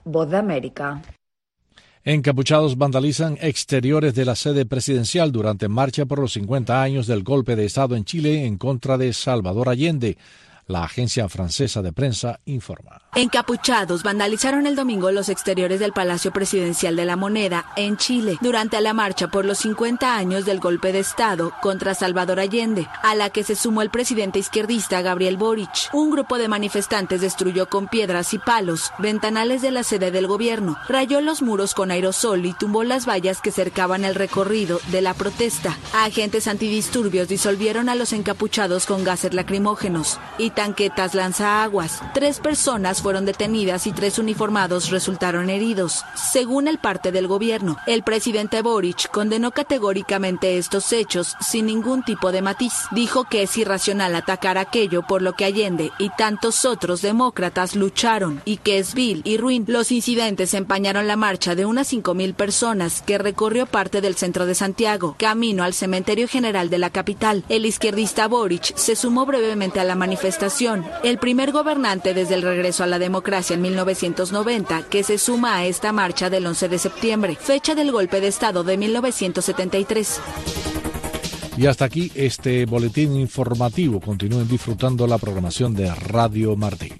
Voz de América. Encapuchados vandalizan exteriores de la sede presidencial durante marcha por los 50 años del golpe de Estado en Chile en contra de Salvador Allende. La agencia francesa de prensa informa. Encapuchados vandalizaron el domingo los exteriores del Palacio Presidencial de la Moneda, en Chile, durante la marcha por los 50 años del golpe de Estado contra Salvador Allende, a la que se sumó el presidente izquierdista Gabriel Boric. Un grupo de manifestantes destruyó con piedras y palos ventanales de la sede del gobierno, rayó los muros con aerosol y tumbó las vallas que cercaban el recorrido de la protesta. Agentes antidisturbios disolvieron a los encapuchados con gases lacrimógenos y tanquetas lanzaaguas. 3 personas fueron detenidas y 3 uniformados resultaron heridos. Según el parte del gobierno, el presidente Boric condenó categóricamente estos hechos sin ningún tipo de matiz. Dijo que es irracional atacar aquello por lo que Allende y tantos otros demócratas lucharon y que es vil y ruin. Los incidentes empañaron la marcha de unas 5.000 personas que recorrió parte del centro de Santiago, camino al cementerio general de la capital. El izquierdista Boric se sumó brevemente a la manifestación, el primer gobernante desde el regreso a la democracia en 1990 que se suma a esta marcha del 11 de septiembre, fecha del golpe de Estado de 1973. Y hasta aquí este boletín informativo. Continúen disfrutando la programación de Radio Martí.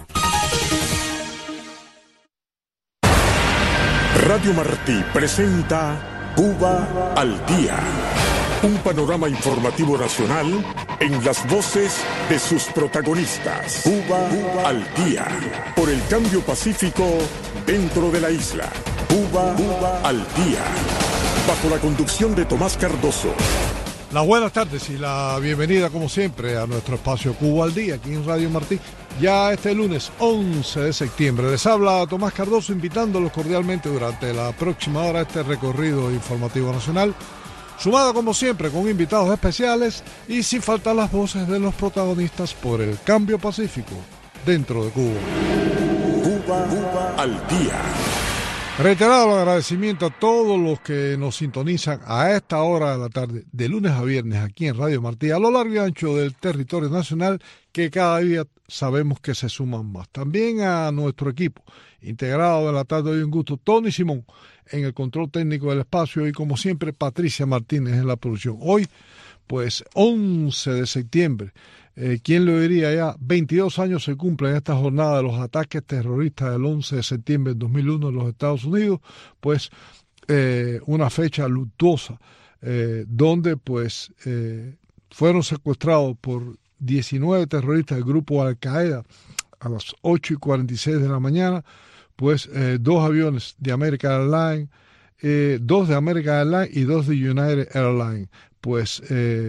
Radio Martí presenta Cuba al Día. Un panorama informativo nacional en las voces de sus protagonistas. Cuba al Día. Por el cambio pacífico dentro de la isla. Cuba al Día. Bajo la conducción de Tomás Cardoso. Las buenas tardes y la bienvenida como siempre a nuestro espacio Cuba al Día aquí en Radio Martí. Ya este lunes 11 de septiembre les habla Tomás Cardoso invitándolos cordialmente durante la próxima hora a este recorrido informativo nacional, sumado como siempre con invitados especiales y sin faltar las voces de los protagonistas por el cambio pacífico dentro de Cuba. Cuba al Día. Reiterado el agradecimiento a todos los que nos sintonizan a esta hora de la tarde, de lunes a viernes aquí en Radio Martí, a lo largo y ancho del territorio nacional, que cada día sabemos que se suman más. También a nuestro equipo, integrado de la tarde hoy un gusto, Tony Simón en el control técnico del espacio y como siempre Patricia Martínez en la producción. Hoy, pues 11 de septiembre, ¿quién lo diría ya? 22 años se cumplen esta jornada de los ataques terroristas del 11 de septiembre de 2001 en los Estados Unidos, pues una fecha luctuosa donde pues fueron secuestrados por 19 terroristas del grupo Al-Qaeda a las 8:46 de la mañana, pues 2 aviones de American Airlines, 2 de American Airlines y 2 de United Airlines, pues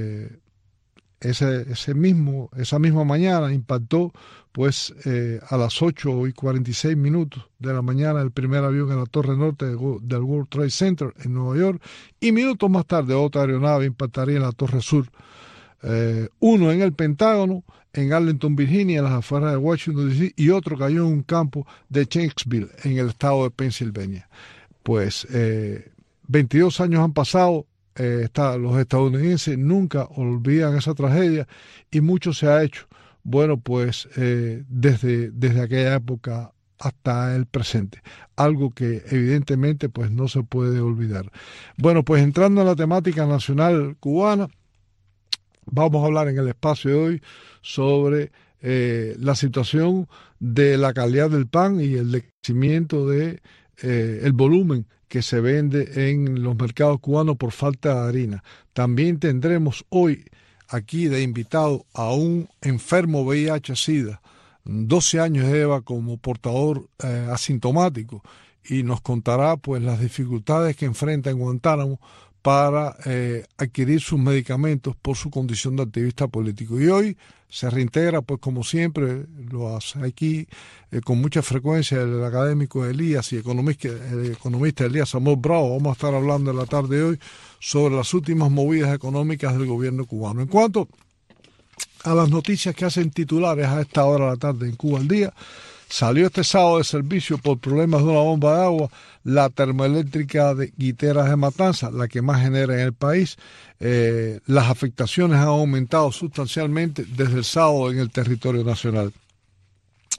esa misma mañana impactó pues a las 8:46 de la mañana el primer avión en la torre norte del World Trade Center en Nueva York y minutos más tarde otra aeronave impactaría en la torre sur, uno en el Pentágono en Arlington, Virginia, en las afueras de Washington D.C. y otro cayó en un campo de Shanksville en el estado de Pensilvania. Pues 22 años han pasado. Los estadounidenses nunca olvidan esa tragedia y mucho se ha hecho, bueno, pues desde aquella época hasta el presente, algo que evidentemente pues no se puede olvidar. Bueno, pues entrando en la temática nacional cubana, vamos a hablar en el espacio de hoy sobre la situación de la calidad del pan y el decrecimiento de el volumen que se vende en los mercados cubanos por falta de harina. También tendremos hoy aquí de invitado a un enfermo VIH-Sida, 12 años lleva como portador asintomático y nos contará pues las dificultades que enfrenta en Guantánamo para adquirir sus medicamentos por su condición de activista político. Y hoy se reintegra, pues como siempre lo hace aquí con mucha frecuencia, el académico Elías y el economista Elías Amor Bravo. Vamos a estar hablando en la tarde de hoy sobre las últimas movidas económicas del gobierno cubano. En cuanto a las noticias que hacen titulares a esta hora de la tarde en Cuba al Día, salió este sábado de servicio por problemas de una bomba de agua la termoeléctrica de Guiteras de Matanzas, la que más genera en el país. Las afectaciones han aumentado sustancialmente desde el sábado en el territorio nacional.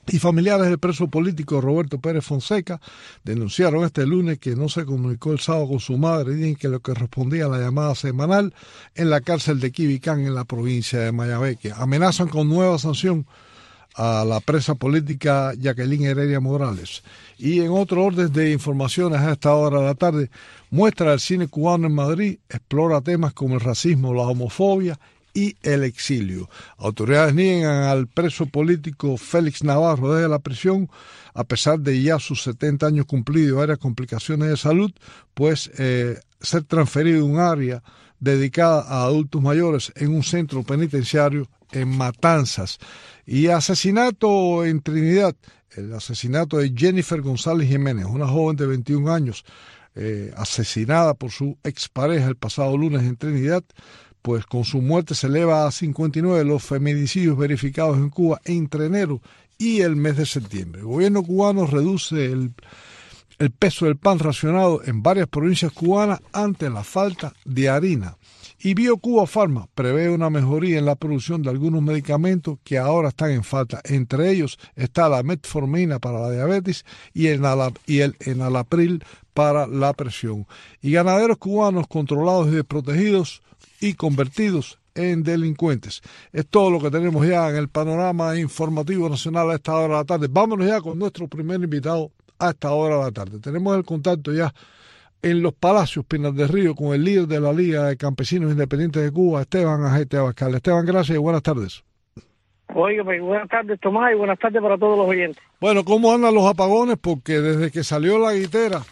y familiares del preso político Roberto Pérez Fonseca denunciaron este lunes que no se comunicó el sábado con su madre ni que lo que respondía a la llamada semanal en la cárcel de Quibicán en la provincia de Mayabeque. Amenazan con nueva sanción a la presa política Jacqueline Heredia Morales. Y en otro orden de informaciones a esta hora de la tarde, muestra del cine cubano en Madrid explora temas como el racismo, la homofobia y el exilio. Autoridades niegan al preso político Félix Navarro desde la prisión, a pesar de ya sus 70 años cumplidos y varias complicaciones de salud, pues ser transferido a un área dedicada a adultos mayores en un centro penitenciario en Matanzas. Y asesinato en Trinidad, el asesinato de Jennifer González Jiménez, una joven de 21 años, asesinada por su expareja el pasado lunes en Trinidad. Pues con su muerte se eleva a 59 los feminicidios verificados en Cuba entre enero y el mes de septiembre. El gobierno cubano reduce el peso del pan racionado en varias provincias cubanas ante la falta de harina. Y BioCuba Pharma prevé una mejoría en la producción de algunos medicamentos que ahora están en falta. Entre ellos está la metformina para la diabetes y el enalapril para la presión. Y ganaderos cubanos controlados y desprotegidos y convertidos en delincuentes. Es todo lo que tenemos ya en el panorama informativo nacional a esta hora de la tarde. Vámonos ya con nuestro primer invitado a esta hora de la tarde. Tenemos el contacto ya en Los Palacios, Pinar del Río, con el líder de la Liga de Campesinos Independientes de Cuba, Esteban Ajete Abascal. Esteban, gracias y buenas tardes. Oiga, buenas tardes, Tomás, y buenas tardes para todos los oyentes. Bueno, ¿cómo andan los apagones? Porque desde que salió la guitera,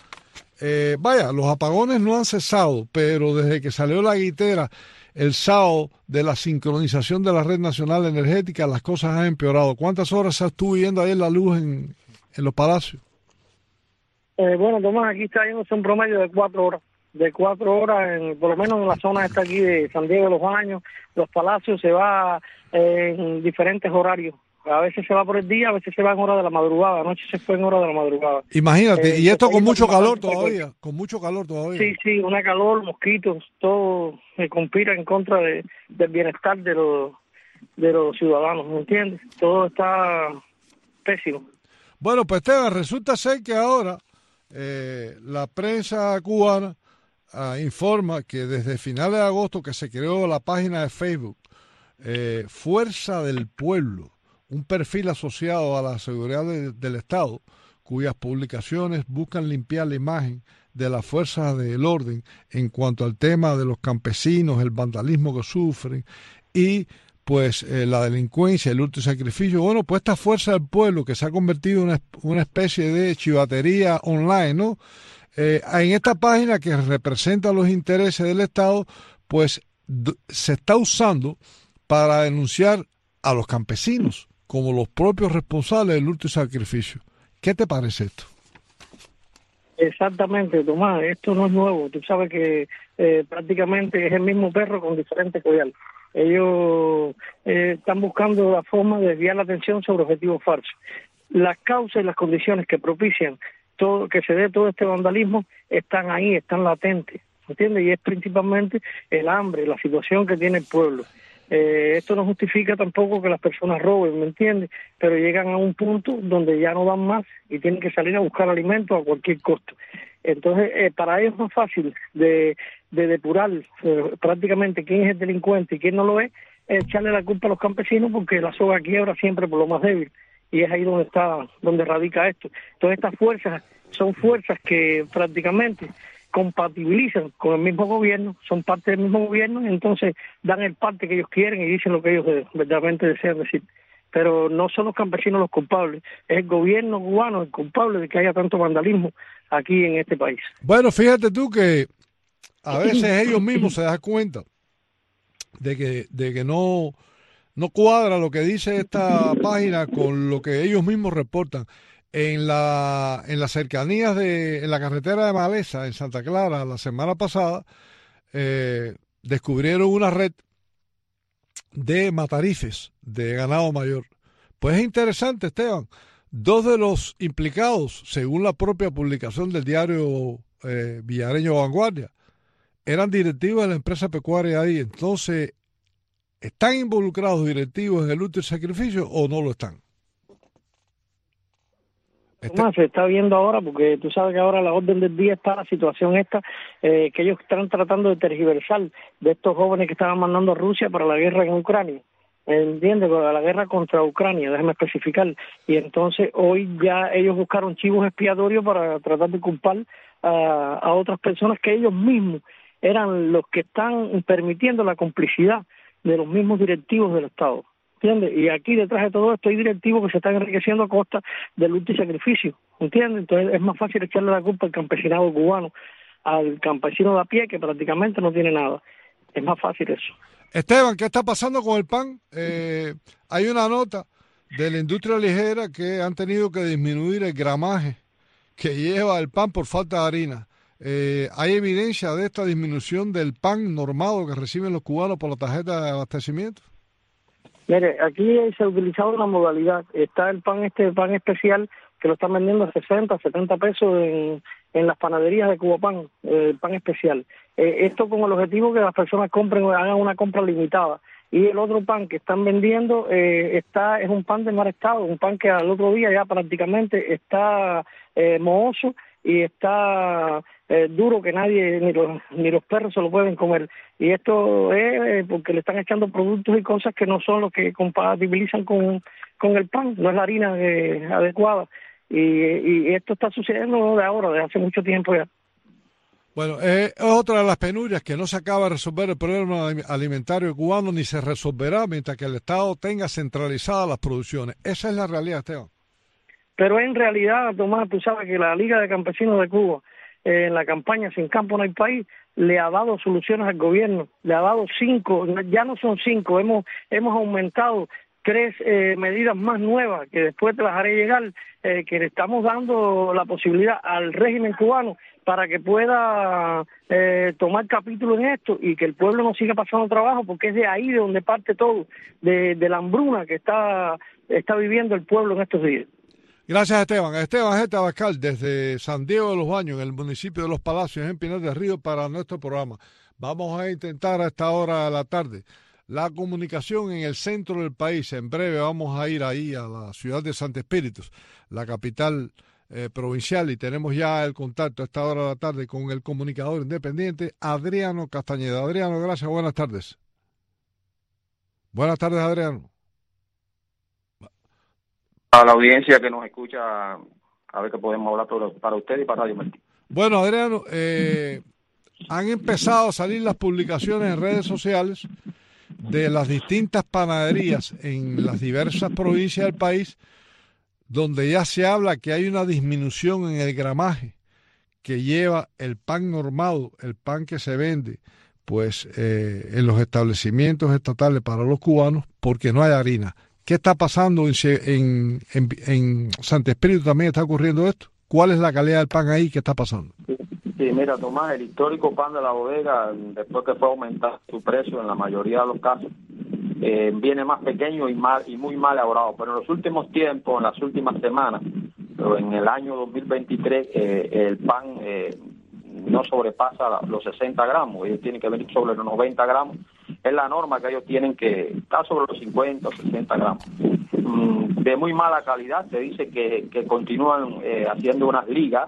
los apagones no han cesado, pero desde que salió la guitera el sábado de la sincronización de la Red Nacional Energética, las cosas han empeorado. ¿Cuántas horas se estuvo viendo ayer la luz en Los Palacios? Bueno, Tomás, aquí está yendo un promedio de 4 horas. De 4 horas, por lo menos en la zona esta aquí de San Diego de los Baños, Los Palacios, se va en diferentes horarios. A veces se va por el día, a veces se va en hora de la madrugada. Anoche se fue en hora de la madrugada. Imagínate, y esto con mucho calor todavía, Sí, una calor, mosquitos, todo se conspira en contra del bienestar de los ciudadanos, ¿me entiendes? Todo está pésimo. Bueno, pues Esteban, resulta ser que ahora la prensa cubana informa que desde finales de agosto que se creó la página de Facebook Fuerza del Pueblo, un perfil asociado a la seguridad del Estado, cuyas publicaciones buscan limpiar la imagen de las fuerzas del orden en cuanto al tema de los campesinos, el vandalismo que sufren y pues la delincuencia, el hurto y sacrificio. Bueno, pues esta Fuerza del Pueblo que se ha convertido en una especie de chivatería online, ¿no? En esta página que representa los intereses del Estado, pues se está usando para denunciar a los campesinos como los propios responsables del hurto y sacrificio. ¿Qué te parece esto? Exactamente, Tomás, esto no es nuevo. Tú sabes que prácticamente es el mismo perro con diferentes collares. Ellos están buscando la forma de desviar la atención sobre objetivos falsos. Las causas y las condiciones que propician que se dé todo este vandalismo están ahí, están latentes, ¿entiendes? Y es principalmente el hambre, la situación que tiene el pueblo. Esto no justifica tampoco que las personas roben, ¿me entiendes? Pero llegan a un punto donde ya no dan más y tienen que salir a buscar alimentos a cualquier costo. Entonces, para ellos es más fácil de depurar prácticamente quién es el delincuente y quién no lo es, echarle la culpa a los campesinos porque la soga quiebra siempre por lo más débil. Y es ahí donde radica esto. Entonces, estas fuerzas son fuerzas que prácticamente compatibilizan con el mismo gobierno, son parte del mismo gobierno, y entonces dan el parte que ellos quieren y dicen lo que ellos verdaderamente desean decir. Pero no son los campesinos los culpables, es el gobierno cubano el culpable de que haya tanto vandalismo aquí en este país. Bueno, fíjate tú que a veces ellos mismos se dan cuenta de que no cuadra lo que dice esta página con lo que ellos mismos reportan. En las cercanías en la carretera de Maleza, en Santa Clara, la semana pasada, descubrieron una red de matarifes de ganado mayor. Pues es interesante, Esteban. 2 de los implicados, según la propia publicación del diario villareño Vanguardia, eran directivos de la empresa pecuaria ahí. Entonces, ¿están involucrados directivos en el hurto y sacrificio o no lo están? Tomás, se está viendo ahora, porque tú sabes que ahora la orden del día está la situación esta, que ellos están tratando de tergiversar de estos jóvenes que estaban mandando a Rusia para la guerra en Ucrania. ¿Entiendes? Para la guerra contra Ucrania, déjame especificar. Y entonces hoy ya ellos buscaron chivos expiatorios para tratar de culpar a otras personas que ellos mismos eran los que están permitiendo la complicidad de los mismos directivos del Estado. ¿Entiendes? Y aquí detrás de todo esto hay directivos que se están enriqueciendo a costa de lucha y sacrificio, ¿entiendes? Entonces es más fácil echarle la culpa al campesinado cubano, al campesino de a pie que prácticamente no tiene nada. Es más fácil eso. Esteban, ¿qué está pasando con el pan? Hay una nota de la industria ligera que han tenido que disminuir el gramaje que lleva el pan por falta de harina. ¿Hay evidencia de esta disminución del pan normado que reciben los cubanos por la tarjeta de abastecimiento? Mire, aquí se ha utilizado una modalidad. Está el pan especial que lo están vendiendo a 60, 70 pesos en las panaderías de Cubapan, el pan especial. Esto con el objetivo que las personas hagan una compra limitada. Y el otro pan que están vendiendo es un pan de mal estado, un pan que al otro día ya prácticamente está mohoso y está duro, que nadie, ni los perros se lo pueden comer. Y esto es porque le están echando productos y cosas que no son los que compatibilizan con el pan, no es la harina adecuada. Y esto está sucediendo de ahora, de hace mucho tiempo ya. Bueno, es otra de las penurias que no se acaba de resolver el problema alimentario cubano, ni se resolverá mientras que el Estado tenga centralizadas las producciones. Esa es la realidad, Esteban. Pero en realidad, Tomás, tú sabes que la Liga de Campesinos de Cuba, en la campaña Sin Campo No Hay País, le ha dado soluciones al gobierno, le ha dado 5, ya no son 5, hemos aumentado 3 medidas más nuevas, que después te las haré llegar, que le estamos dando la posibilidad al régimen cubano para que pueda tomar capítulo en esto y que el pueblo no siga pasando trabajo, porque es de ahí de donde parte todo, de la hambruna que está viviendo el pueblo en estos días. Gracias, Esteban. Esteban Geta Abascal, desde San Diego de los Baños, en el municipio de Los Palacios, en Pinar del Río, para nuestro programa. Vamos a intentar a esta hora de la tarde la comunicación en el centro del país. En breve vamos a ir ahí a la ciudad de Santo Espíritu, la capital provincial, y tenemos ya el contacto a esta hora de la tarde con el comunicador independiente Adriano Castañeda. Adriano, gracias, buenas tardes. Buenas tardes, Adriano. A la audiencia que nos escucha, a ver qué podemos hablar para usted y para Radio Martín. Bueno, Adriano, han empezado a salir las publicaciones en redes sociales de las distintas panaderías en las diversas provincias del país, donde ya se habla que hay una disminución en el gramaje que lleva el pan normado, el pan que se vende pues en los establecimientos estatales para los cubanos, porque no hay harina. ¿Qué está pasando en Santo Espíritu? ¿También está ocurriendo esto? ¿Cuál es la calidad del pan ahí? ¿Qué está pasando? Sí, mira, Tomás, el histórico pan de la bodega, después que fue aumentar su precio en la mayoría de los casos, viene más pequeño y muy mal elaborado. Pero en los últimos tiempos, en las últimas semanas, pero en el año 2023, el pan no sobrepasa los 60 gramos. Ellos tienen que venir sobre los 90 gramos. Es la norma que ellos tienen que estar sobre los 50 o 60 gramos. De muy mala calidad, se dice que continúan haciendo unas ligas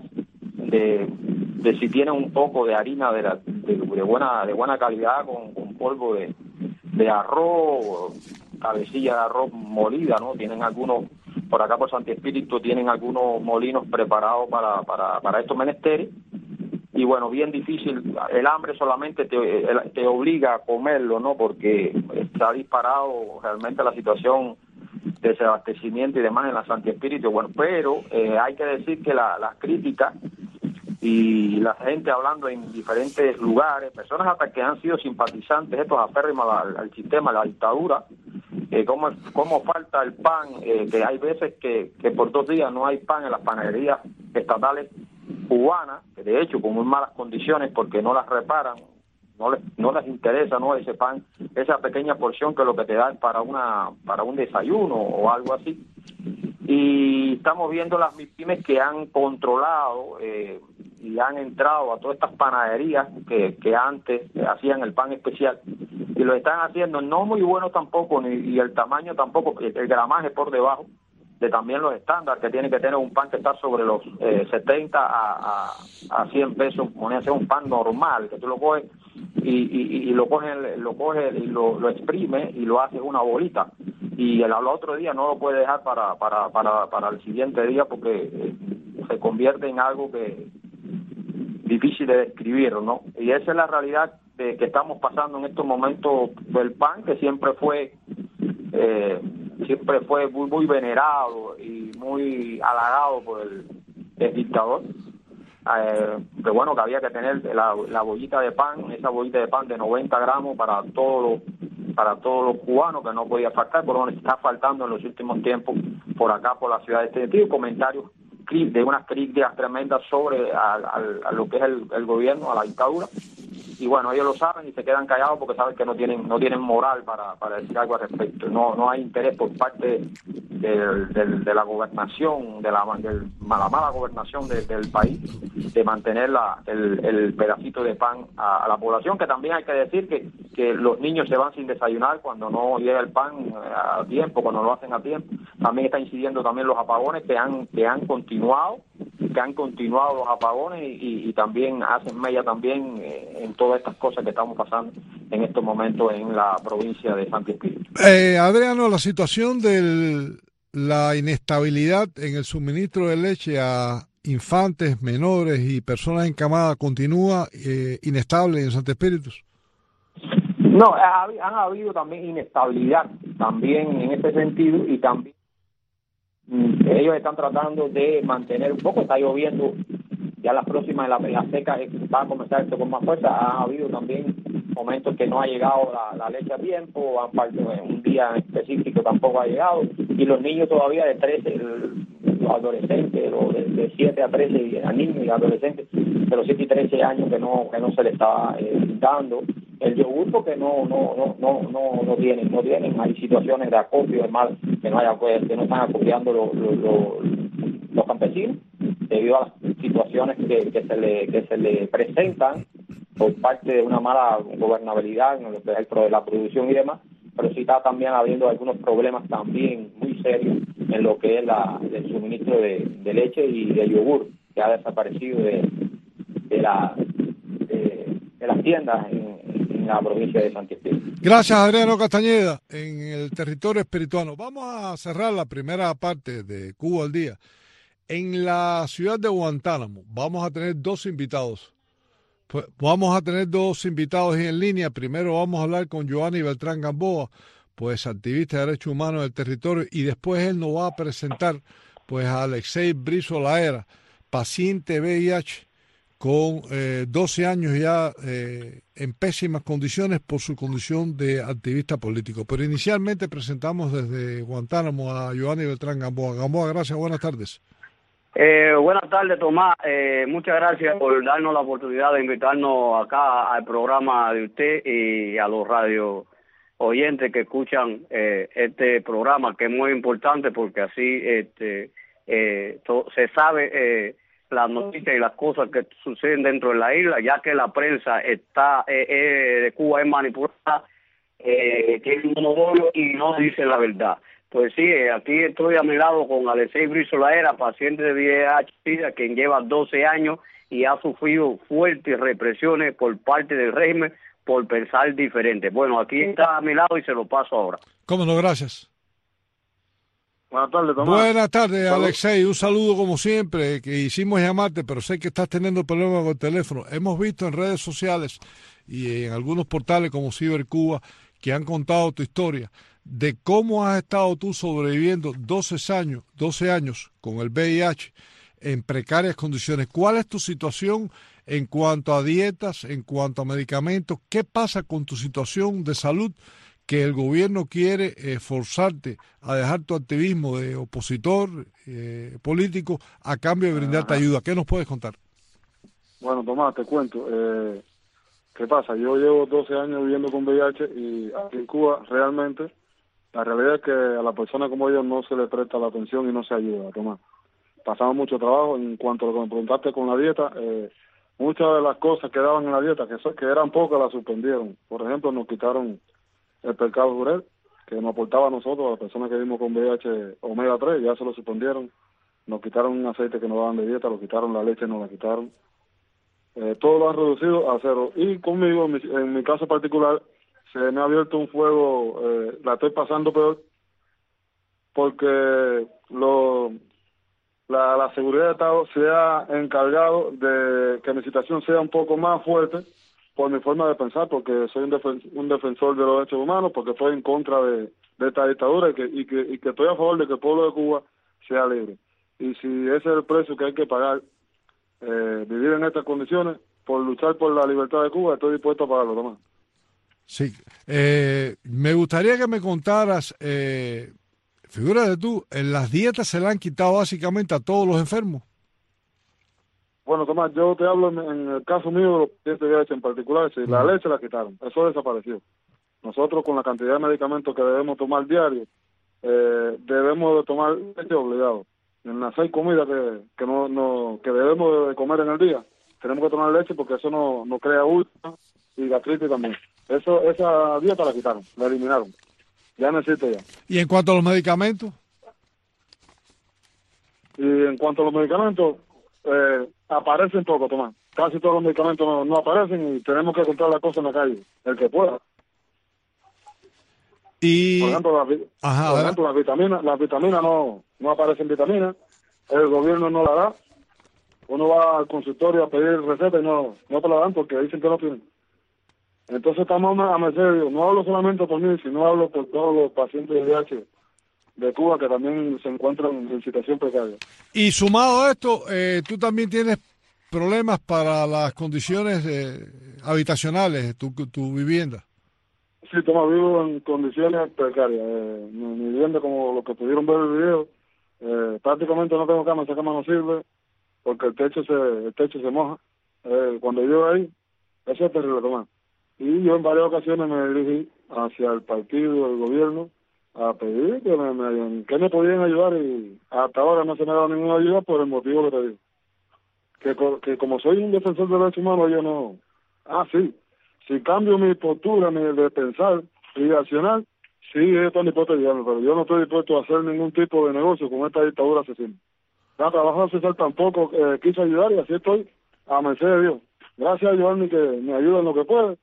de si tienen un poco de harina de buena calidad con polvo de arroz, cabecilla de arroz molida, ¿no? Tienen algunos, por acá por Santo Espíritu, tienen algunos molinos preparados para estos menesteres. Y bueno, bien difícil, el hambre solamente te obliga a comerlo, ¿no? Porque está disparado realmente la situación de desabastecimiento y demás en la Santo Espíritu. Bueno, pero hay que decir que las críticas y la gente hablando en diferentes lugares, personas hasta que han sido simpatizantes, estos aférrimos al sistema, a la dictadura, cómo falta el pan, que hay veces que por 2 días no hay pan en las panaderías estatales cubanas, que de hecho con muy malas condiciones porque no las reparan, no les interesa, ¿no?, ese pan, esa pequeña porción que lo que te da es para un desayuno o algo así. Y estamos viendo las pymes que han controlado y han entrado a todas estas panaderías que antes hacían el pan especial, y lo están haciendo no muy bueno tampoco, y el tamaño tampoco, el gramaje por debajo también los estándares que tiene que tener un pan que está sobre los 70 a 100 pesos, moneda, un pan normal, que tú lo coges y lo coges y lo exprimes y lo haces una bolita. Y al otro día no lo puedes dejar para el siguiente día porque se convierte en algo que difícil de describir, ¿no? Y esa es la realidad que estamos pasando en estos momentos del pan, que siempre fue muy, muy venerado y muy halagado por el dictador. Pero bueno, que había que tener la bollita de pan, esa bollita de pan de 90 gramos para todos los cubanos, que no podía faltar, por lo menos está faltando en los últimos tiempos por acá, por la ciudad de Tenerife, comentarios de unas críticas tremendas sobre a lo que es el gobierno, a la dictadura. Y bueno, ellos lo saben y se quedan callados porque saben que no tienen moral para decir algo al respecto. No hay interés por parte de la gobernación, de la mala gobernación del país, de mantener el pedacito de pan a la población, que también hay que decir que los niños se van sin desayunar cuando no llega el pan a tiempo, cuando no lo hacen a tiempo. También está incidiendo también los apagones que han continuado los apagones y también hacen mella también en todas estas cosas que estamos pasando en estos momentos en la provincia de Santi Espíritu. Adriano, la situación de la inestabilidad en el suministro de leche a infantes, menores y personas encamadas continúa inestable en Santi Espíritu. No, han habido también inestabilidad también en este sentido, y también ellos están tratando de mantener un poco, está lloviendo, ya las próximas, la seca va a comenzar esto con más fuerza. Ha habido también momentos que no ha llegado la leche a tiempo, un día específico tampoco ha llegado, y los niños todavía de 13, los adolescentes, de 7 a 13, a niños y adolescentes de los 7 y 13 años que no se les está dando el yogur, porque no tienen, hay situaciones de acopio, además que no están acopiando los campesinos debido a las situaciones que se le presentan por parte de una mala gobernabilidad en lo que es la producción y demás, pero sí está también habiendo algunos problemas también muy serios en lo que es el suministro de leche y de yogur, que ha desaparecido de las tiendas en la provincia de Santi Espíritu. Gracias, Adriano Castañeda, en el territorio espirituano. Vamos a cerrar la primera parte de Cuba al Día. En la ciudad de Guantánamo vamos a tener dos invitados. Pues vamos a tener dos invitados en línea. Primero vamos a hablar con Giovanni Beltrán Gamboa, pues activista de derechos humanos del territorio, y después él nos va a presentar pues a Alexei Brizo Laera, paciente VIH con 12 años ya en pésimas condiciones por su condición de activista político. Pero inicialmente presentamos desde Guantánamo a Giovanni Beltrán Gamboa. Gamboa, gracias, buenas tardes. Buenas tardes, Tomás. Muchas gracias por darnos la oportunidad de invitarnos acá al programa de usted y a los radio oyentes que escuchan este programa, que es muy importante porque así se sabe las noticias y las cosas que suceden dentro de la isla, ya que la prensa de Cuba es manipulada, tiene un monopolio y no dice la verdad. Pues sí, aquí estoy a mi lado con Alexei Brizo Laera, paciente de VIH, quien lleva 12 años y ha sufrido fuertes represiones por parte del régimen por pensar diferente. Bueno, aquí está a mi lado y se lo paso ahora. ¿Cómo no? Gracias. Buenas tardes, Tomás. Buenas tardes, Alexei. Un saludo como siempre, que hicimos llamarte, pero sé que estás teniendo problemas con el teléfono. Hemos visto en redes sociales y en algunos portales como Cibercuba que han contado tu historia de cómo has estado tú sobreviviendo 12 años con el VIH en precarias condiciones. ¿Cuál es tu situación en cuanto a dietas, en cuanto a medicamentos? ¿Qué pasa con tu situación de salud que el gobierno quiere forzarte a dejar tu activismo de opositor político a cambio de brindarte ayuda? ¿Qué nos puedes contar? Bueno, Tomás, te cuento. ¿Qué pasa? Yo llevo 12 años viviendo con VIH y aquí en Cuba realmente la realidad es que a la persona como yo no se le presta la atención y no se ayuda, Tomás. Pasamos mucho trabajo. En cuanto a lo que me preguntaste con la dieta, muchas de las cosas que daban en la dieta, que eran pocas, las suspendieron. Por ejemplo, nos quitaron el pescado jurel, nos aportaba a nosotros, a las personas que vivimos con VIH omega 3, ya se lo suspendieron. Nos quitaron un aceite que nos daban de dieta, lo quitaron, la leche nos la quitaron. Todo lo han reducido a cero. Y conmigo, en mi caso particular, se me ha abierto un fuego, la estoy pasando peor, porque la seguridad de Estado se ha encargado de que mi situación sea un poco más fuerte por mi forma de pensar, porque soy un defensor de los derechos humanos, porque estoy en contra de esta dictadura y que estoy a favor de que el pueblo de Cuba sea libre. Y si ese es el precio que hay que pagar, vivir en estas condiciones, por luchar por la libertad de Cuba, estoy dispuesto a pagarlo, Tomás. Sí. Me gustaría que me contaras, figúrate tú, las dietas se le han quitado básicamente a todos los enfermos. Bueno, Tomás, yo te hablo en el caso mío de los pacientes de VIH en particular, si la leche la quitaron, eso desapareció. Nosotros con la cantidad de medicamentos que debemos tomar diario, debemos de tomar leche obligado. En las 6 comidas que debemos de comer en el día, tenemos que tomar leche porque eso no crea úlcera y gastritis también. Esa dieta la quitaron, la eliminaron. Ya no existe ya. ¿Y en cuanto a los medicamentos? Y en cuanto a los medicamentos, aparecen poco, Tomás. Casi todos los medicamentos no aparecen y tenemos que comprar las cosas en la calle, el que pueda. Y por ejemplo, las vitaminas no aparecen vitaminas, el gobierno no la da. Uno va al consultorio a pedir receta y no te la dan porque dicen que no tienen. Entonces estamos a merced de Dios. No hablo solamente por mí, sino hablo por todos los pacientes de VIH de Cuba que también se encuentran en situación precaria. Y sumado a esto, tú también tienes problemas para las condiciones habitacionales, tu vivienda. Sí, Tomás, vivo en condiciones precarias. Mi vivienda, como lo que pudieron ver en el video, prácticamente no tengo cama, esa cama no sirve porque el techo se moja. Cuando yo ahí, eso es terrible, Tomás. Y yo en varias ocasiones me dirigí hacia el partido, el gobierno, a pedir que me podían ayudar y hasta ahora no se me ha dado ninguna ayuda por el motivo que te digo. Que como soy un defensor de derechos humanos, yo no... sí. Si cambio mi postura de pensar y de accionar, sí, estoy dispuesto a ayudarme, pero yo no estoy dispuesto a hacer ningún tipo de negocio con esta dictadura asesina. La trabajo social tampoco quiso ayudar y así estoy a merced de Dios. Gracias a Giovanni que me ayuda en lo que puede.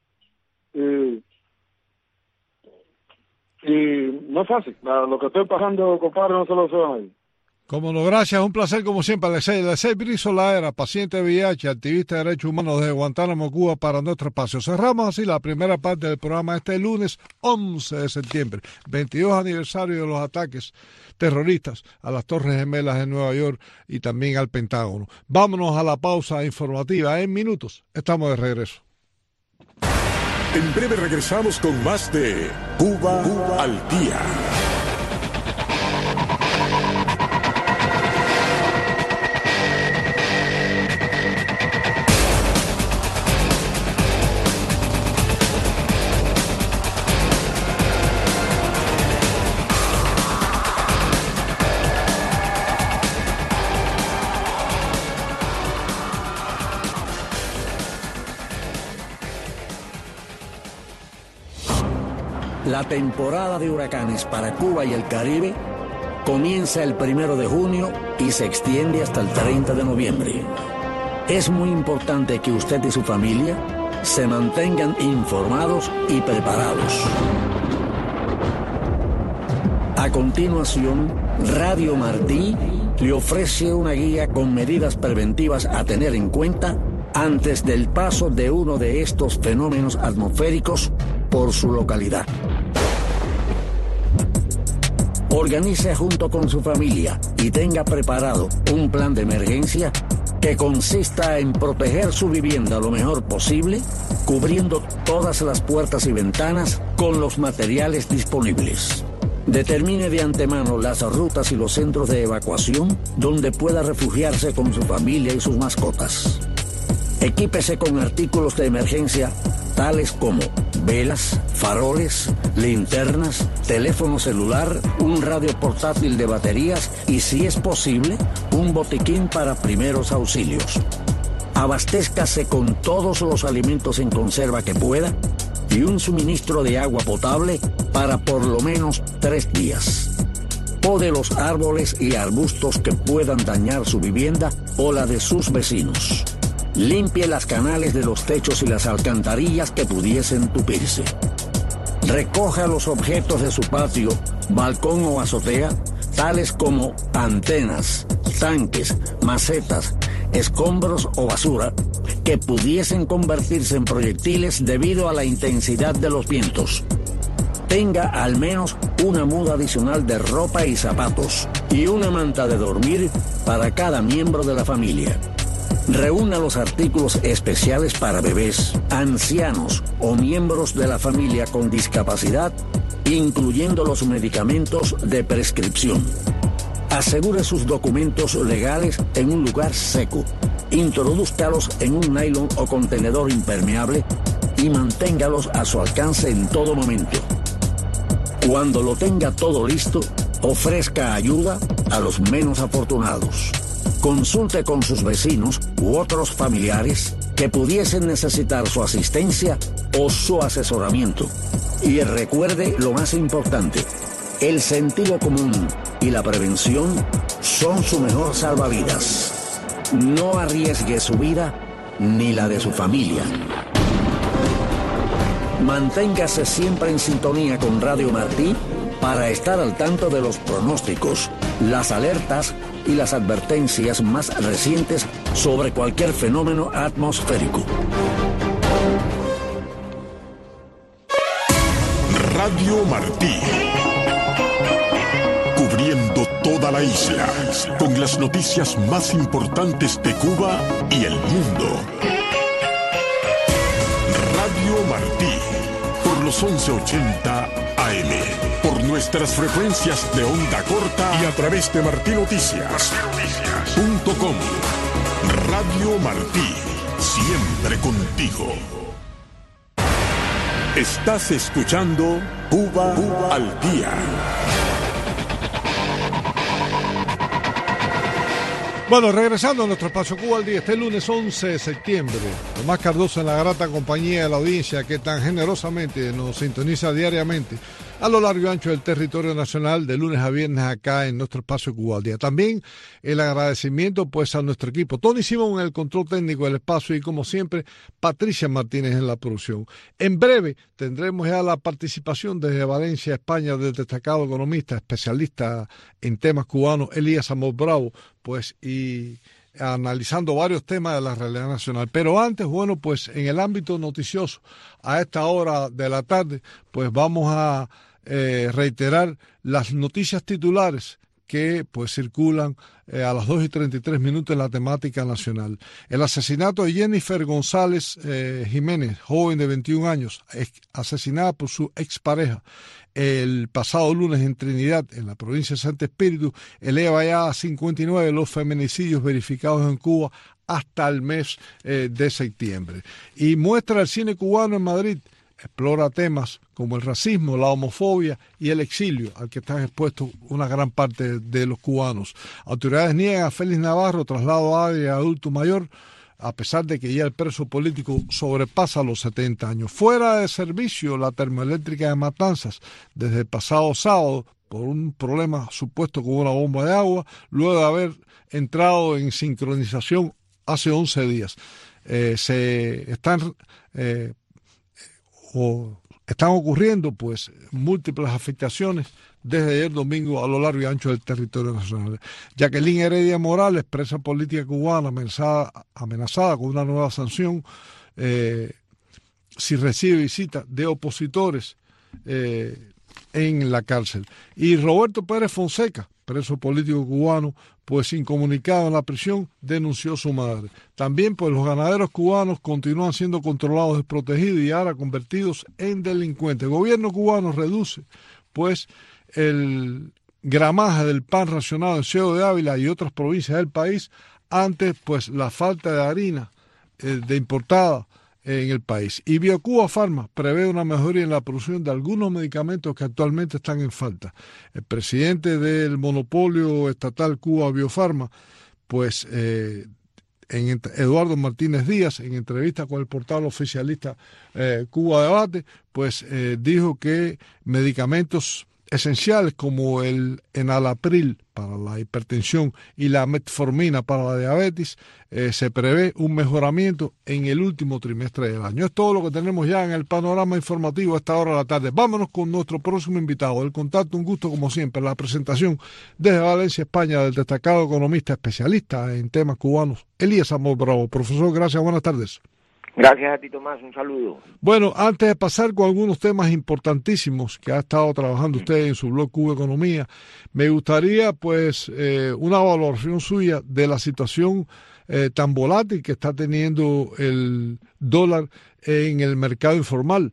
Y no es fácil. Lo que estoy pasando, compadre, no se lo saben ahí. Como no, gracias, un placer como siempre. Alexei Brizola, paciente de VIH, activista de derechos humanos de Guantánamo, Cuba, para nuestro espacio. Cerramos así la primera parte del programa este lunes 11 de septiembre, 22 aniversario de los ataques terroristas a las Torres Gemelas de Nueva York y también al Pentágono. Vámonos a la pausa informativa. En minutos estamos de regreso. En breve regresamos con más de Cuba al Día. La temporada de huracanes para Cuba y el Caribe comienza el 1 de junio y se extiende hasta el 30 de noviembre. Es muy importante que usted y su familia se mantengan informados y preparados. A continuación, Radio Martí le ofrece una guía con medidas preventivas a tener en cuenta antes del paso de uno de estos fenómenos atmosféricos por su localidad. Organice junto con su familia y tenga preparado un plan de emergencia que consista en proteger su vivienda lo mejor posible, cubriendo todas las puertas y ventanas con los materiales disponibles. Determine de antemano las rutas y los centros de evacuación donde pueda refugiarse con su familia y sus mascotas. Equípese con artículos de emergencia tales como velas, faroles, linternas, teléfono celular, un radio portátil de baterías y, si es posible, un botiquín para primeros auxilios. Abastézcase con todos los alimentos en conserva que pueda y un suministro de agua potable para por lo menos 3 días. Pode los árboles y arbustos que puedan dañar su vivienda o la de sus vecinos. Limpie las canales de los techos y las alcantarillas que pudiesen tupirse. Recoja los objetos de su patio, balcón o azotea, tales como antenas, tanques, macetas, escombros o basura, que pudiesen convertirse en proyectiles debido a la intensidad de los vientos. Tenga al menos una muda adicional de ropa y zapatos y una manta de dormir para cada miembro de la familia. Reúna los artículos especiales para bebés, ancianos o miembros de la familia con discapacidad, incluyendo los medicamentos de prescripción. Asegure sus documentos legales en un lugar seco. Introdúzcalos en un nylon o contenedor impermeable y manténgalos a su alcance en todo momento. Cuando lo tenga todo listo, ofrezca ayuda a los menos afortunados. Consulte con sus vecinos u otros familiares que pudiesen necesitar su asistencia o su asesoramiento. Y recuerde lo más importante, el sentido común y la prevención son su mejor salvavidas. No arriesgue su vida ni la de su familia. Manténgase siempre en sintonía con Radio Martí para estar al tanto de los pronósticos, las alertas y las advertencias más recientes sobre cualquier fenómeno atmosférico. Radio Martí. Cubriendo toda la isla con las noticias más importantes de Cuba y el mundo. Radio Martí, por los 1180 AM, por nuestras frecuencias de onda corta y a través de martinoticias.com. Radio Martí, siempre contigo. Estás escuchando Cuba al Día. Bueno, regresando a nuestro espacio Cuba al Día, este lunes 11 de septiembre, Tomás Cardoso en la grata compañía de la audiencia que tan generosamente nos sintoniza diariamente a lo largo y ancho del territorio nacional, de lunes a viernes acá en nuestro espacio Cuba al Día. También el agradecimiento pues a nuestro equipo, Tony Simón en el control técnico del espacio y como siempre Patricia Martínez en la producción. En breve tendremos ya la participación desde Valencia, España, del destacado economista, especialista en temas cubanos, Elías Amor Bravo, pues y analizando varios temas de la realidad nacional. Pero antes, bueno, pues en el ámbito noticioso, a esta hora de la tarde, pues vamos a reiterar las noticias titulares que pues circulan a las 2:33 en la temática nacional. El asesinato de Jennifer González Jiménez, joven de 21 años, asesinada por su expareja el pasado lunes en Trinidad, en la provincia de Santo Espíritu, eleva ya a 59 los feminicidios verificados en Cuba hasta el mes de septiembre. Y muestra el cine cubano en Madrid. Explora temas como el racismo, la homofobia y el exilio al que están expuestos una gran parte de los cubanos. Autoridades niegan a Félix Navarro traslado a área adulto mayor, a pesar de que ya el preso político sobrepasa los 70 años. Fuera de servicio la termoeléctrica de Matanzas desde el pasado sábado por un problema supuesto con una bomba de agua, luego de haber entrado en sincronización hace 11 días. Están ocurriendo pues múltiples afectaciones desde ayer domingo a lo largo y ancho del territorio nacional. Jacqueline Heredia Morales, presa política cubana amenazada con una nueva sanción si recibe visita de opositores en la cárcel. Y Roberto Pérez Fonseca, preso político cubano, pues incomunicado en la prisión, denunció a su madre. También pues los ganaderos cubanos continúan siendo controlados, desprotegidos y ahora convertidos en delincuentes. El gobierno cubano reduce pues el gramaje del pan racionado en Ciego de Ávila y otras provincias del país ante pues la falta de harina de importada en el país. Y BioCuba Pharma prevé una mejoría en la producción de algunos medicamentos que actualmente están en falta. El presidente del monopolio estatal Cuba Biopharma pues Eduardo Martínez Díaz, en entrevista con el portal oficialista Cuba Debate, pues dijo que medicamentos esenciales como el enalapril para la hipertensión y la metformina para la diabetes, se prevé un mejoramiento en el último trimestre del año. Es todo lo que tenemos ya en el panorama informativo a esta hora de la tarde. Vámonos con nuestro próximo invitado. El contacto, un gusto como siempre. La presentación desde Valencia, España, del destacado economista especialista en temas cubanos, Elías Amor Bravo. Profesor, gracias, buenas tardes. Gracias a ti, Tomás, un saludo. Bueno, antes de pasar con algunos temas importantísimos que ha estado trabajando usted en su blog Cuba Economía, me gustaría pues una valoración suya de la situación tan volátil que está teniendo el dólar en el mercado informal.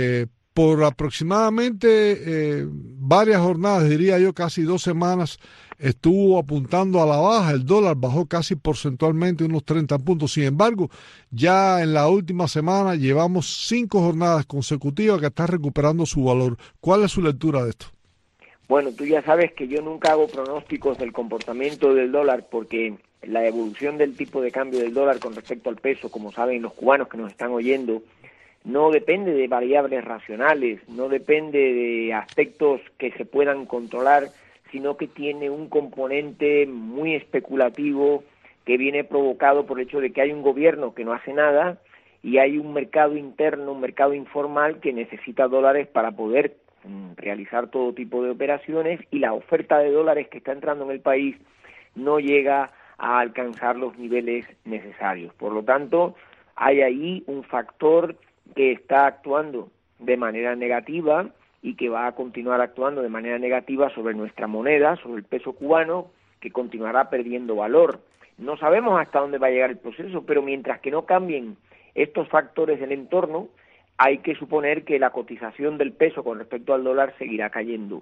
Por aproximadamente varias jornadas, diría yo casi 2 semanas, estuvo apuntando a la baja. El dólar bajó casi porcentualmente unos 30 puntos. Sin embargo, ya en la última semana llevamos 5 jornadas consecutivas que está recuperando su valor. ¿Cuál es su lectura de esto? Bueno, tú ya sabes que yo nunca hago pronósticos del comportamiento del dólar porque la evolución del tipo de cambio del dólar con respecto al peso, como saben los cubanos que nos están oyendo, no depende de variables racionales, no depende de aspectos que se puedan controlar, sino que tiene un componente muy especulativo que viene provocado por el hecho de que hay un gobierno que no hace nada y hay un mercado interno, un mercado informal que necesita dólares para poder realizar todo tipo de operaciones, y la oferta de dólares que está entrando en el país no llega a alcanzar los niveles necesarios. Por lo tanto, hay ahí un factor que está actuando de manera negativa y que va a continuar actuando de manera negativa sobre nuestra moneda, sobre el peso cubano, que continuará perdiendo valor. No sabemos hasta dónde va a llegar el proceso, pero mientras que no cambien estos factores del entorno, hay que suponer que la cotización del peso con respecto al dólar seguirá cayendo.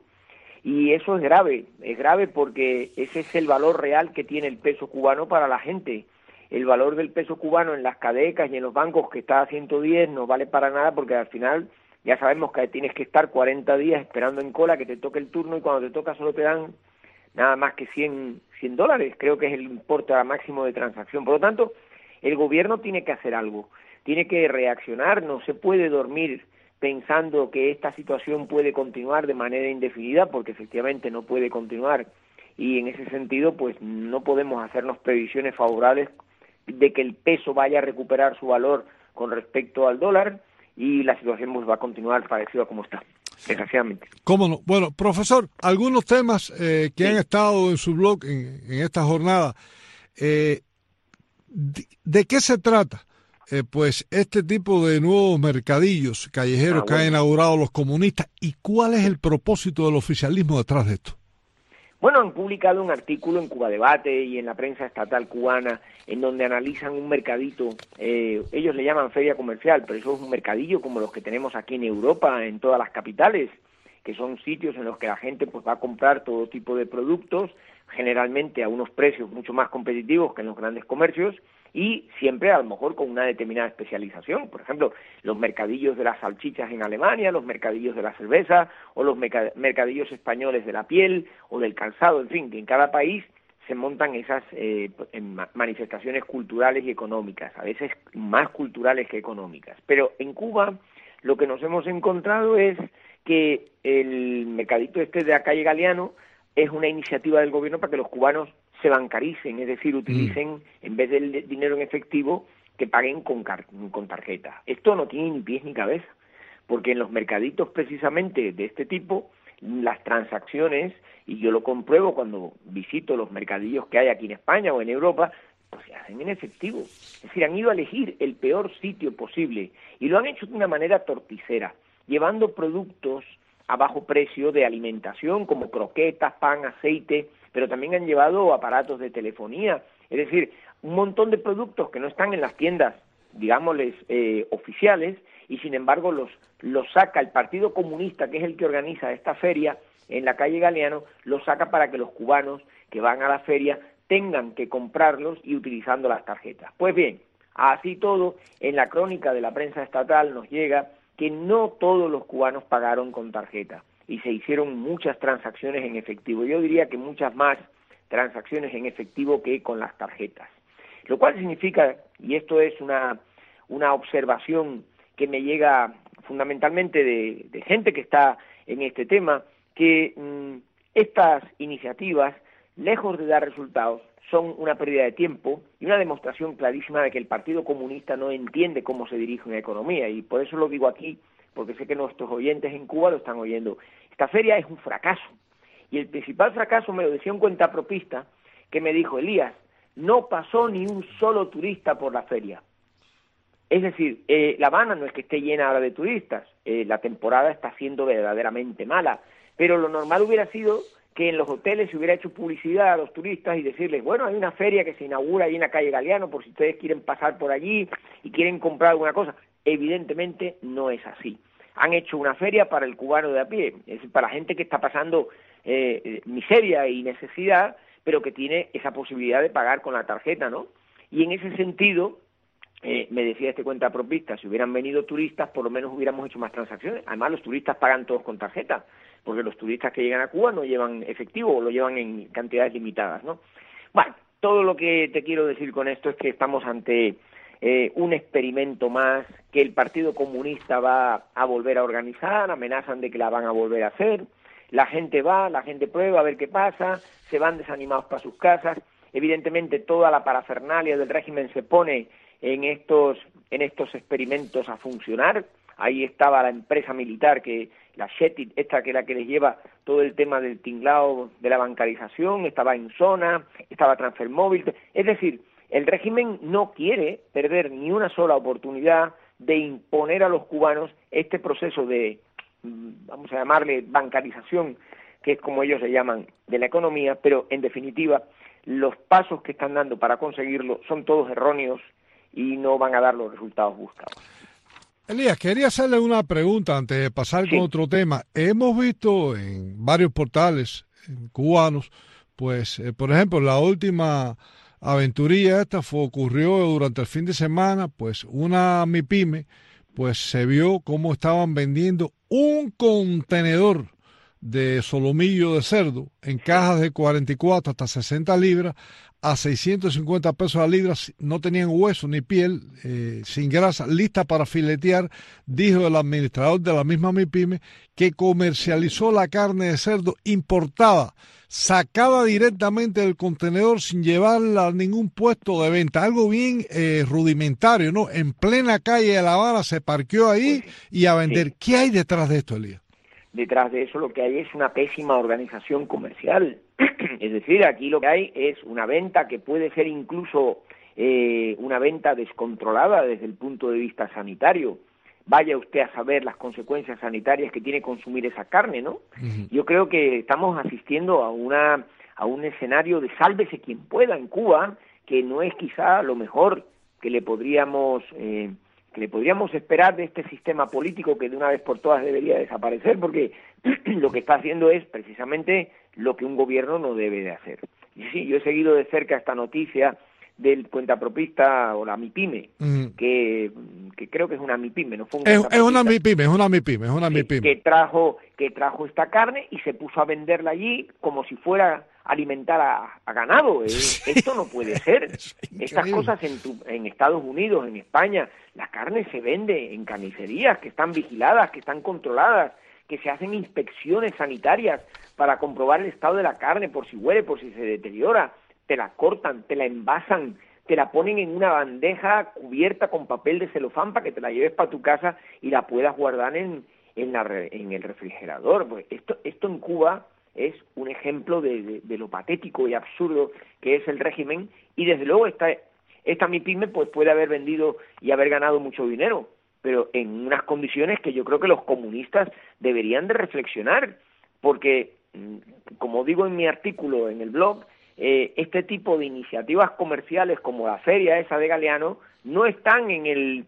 Y eso es grave porque ese es el valor real que tiene el peso cubano para la gente. El valor del peso cubano en las cadecas y en los bancos, que está a 110, no vale para nada porque al final ya sabemos que tienes que estar 40 días esperando en cola que te toque el turno, y cuando te toca solo te dan nada más que $100, creo que es el importe máximo de transacción. Por lo tanto, el gobierno tiene que hacer algo, tiene que reaccionar, no se puede dormir pensando que esta situación puede continuar de manera indefinida, porque efectivamente no puede continuar, y en ese sentido pues no podemos hacernos previsiones favorables de que el peso vaya a recuperar su valor con respecto al dólar, y la situación pues va a continuar parecida como está, desgraciadamente. ¿Cómo no? Bueno, profesor, algunos temas que han estado en su blog en esta jornada, ¿de qué se trata? Pues este tipo de nuevos mercadillos callejeros que han inaugurado los comunistas, ¿y cuál es el propósito del oficialismo detrás de esto? Bueno, han publicado un artículo en Cuba Debate y en la prensa estatal cubana en donde analizan un mercadito, ellos le llaman feria comercial, pero eso es un mercadillo como los que tenemos aquí en Europa, en todas las capitales, que son sitios en los que la gente pues va a comprar todo tipo de productos, generalmente a unos precios mucho más competitivos que en los grandes comercios, y siempre a lo mejor con una determinada especialización. Por ejemplo, los mercadillos de las salchichas en Alemania, los mercadillos de la cerveza, o los mercadillos españoles de la piel o del calzado, en fin, que en cada país se montan esas manifestaciones culturales y económicas, a veces más culturales que económicas. Pero en Cuba lo que nos hemos encontrado es que el mercadito este de la calle Galeano es una iniciativa del gobierno para que los cubanos se bancaricen, es decir, utilicen, en vez del dinero en efectivo, que paguen con tarjeta. Esto no tiene ni pies ni cabeza, porque en los mercaditos precisamente de este tipo, las transacciones, y yo lo compruebo cuando visito los mercadillos que hay aquí en España o en Europa, pues se hacen en efectivo. Es decir, han ido a elegir el peor sitio posible, y lo han hecho de una manera torticera, llevando productos a bajo precio de alimentación, como croquetas, pan, aceite, pero también han llevado aparatos de telefonía, es decir, un montón de productos que no están en las tiendas, digámosles, oficiales, y sin embargo los saca el Partido Comunista, que es el que organiza esta feria en la calle Galeano, los saca para que los cubanos que van a la feria tengan que comprarlos y utilizando las tarjetas. Pues bien, así todo, en la crónica de la prensa estatal nos llega que no todos los cubanos pagaron con tarjeta y se hicieron muchas transacciones en efectivo. Yo diría que muchas más transacciones en efectivo que con las tarjetas. Lo cual significa, y esto es una observación que me llega fundamentalmente de gente que está en este tema, que estas iniciativas, lejos de dar resultados, son una pérdida de tiempo y una demostración clarísima de que el Partido Comunista no entiende cómo se dirige una economía, y por eso lo digo aquí, porque sé que nuestros oyentes en Cuba lo están oyendo. Esta feria es un fracaso, y el principal fracaso me lo decía un cuentapropista que me dijo: Elías, no pasó ni un solo turista por la feria. Es decir, La Habana no es que esté llena ahora de turistas, la temporada está siendo verdaderamente mala, pero lo normal hubiera sido que en los hoteles se hubiera hecho publicidad a los turistas y decirles, bueno, hay una feria que se inaugura ahí en la calle Galeano por si ustedes quieren pasar por allí y quieren comprar alguna cosa. Evidentemente no es así. Han hecho una feria para el cubano de a pie, es decir, para la gente que está pasando miseria y necesidad, pero que tiene esa posibilidad de pagar con la tarjeta, ¿no? Y en ese sentido, me decía este cuentapropista, si hubieran venido turistas, por lo menos hubiéramos hecho más transacciones. Además, los turistas pagan todos con tarjeta, porque los turistas que llegan a Cuba no llevan efectivo o lo llevan en cantidades limitadas, ¿no? Bueno, todo lo que te quiero decir con esto es que estamos ante un experimento más que el Partido Comunista va a volver a organizar, amenazan de que la van a volver a hacer, la gente va, la gente prueba a ver qué pasa, se van desanimados para sus casas, evidentemente toda la parafernalia del régimen se pone en estos experimentos a funcionar. Ahí estaba la empresa militar, que la Shetit, esta que es la que les lleva todo el tema del tinglado de la bancarización, estaba en Zona, estaba Transfermóvil, es decir, el régimen no quiere perder ni una sola oportunidad de imponer a los cubanos este proceso de, vamos a llamarle bancarización, que es como ellos le llaman, de la economía, pero en definitiva los pasos que están dando para conseguirlo son todos erróneos y no van a dar los resultados buscados. Elías, quería hacerle una pregunta antes de pasar con otro tema. Hemos visto en varios portales cubanos, pues, por ejemplo, la última aventurilla esta ocurrió durante el fin de semana, pues una MIPYME, pues se vio cómo estaban vendiendo un contenedor de solomillo de cerdo en cajas de 44 hasta 60 libras a 650 pesos la libra, no tenían hueso ni piel, sin grasa, lista para filetear, dijo el administrador de la misma MIPYME, que comercializó la carne de cerdo importada, sacada directamente del contenedor sin llevarla a ningún puesto de venta, algo bien rudimentario, ¿no? En plena calle de La Habana se parqueó ahí y a vender. Sí. ¿Qué hay detrás de esto, Elías? Detrás de eso lo que hay es una pésima organización comercial. Es decir, aquí lo que hay es una venta que puede ser incluso una venta descontrolada desde el punto de vista sanitario. Vaya usted a saber las consecuencias sanitarias que tiene consumir esa carne, ¿no? Uh-huh. Yo creo que estamos asistiendo a un escenario de sálvese quien pueda en Cuba, que no es quizá lo mejor que le podríamos esperar de este sistema político que de una vez por todas debería desaparecer, porque lo que está haciendo es precisamente lo que un gobierno no debe de hacer. Y sí, yo he seguido de cerca esta noticia del cuentapropista o la MIPYME, que creo que es una MIPYME, no fue un es una MIPYME. Que trajo esta carne y se puso a venderla allí como si fuera alimentar a ganado. Esto no puede ser. Estas cosas en Estados Unidos, en España, la carne se vende en carnicerías que están vigiladas, que están controladas, que se hacen inspecciones sanitarias para comprobar el estado de la carne, por si huele, por si se deteriora. Te la cortan, te la envasan, te la ponen en una bandeja cubierta con papel de celofán para que te la lleves para tu casa y la puedas guardar en el refrigerador. Pues esto en Cuba es un ejemplo de lo patético y absurdo que es el régimen, y desde luego esta MIPYME pues puede haber vendido y haber ganado mucho dinero, pero en unas condiciones que yo creo que los comunistas deberían de reflexionar, porque, como digo en mi artículo en el blog, este tipo de iniciativas comerciales como la feria esa de Galeano no están en el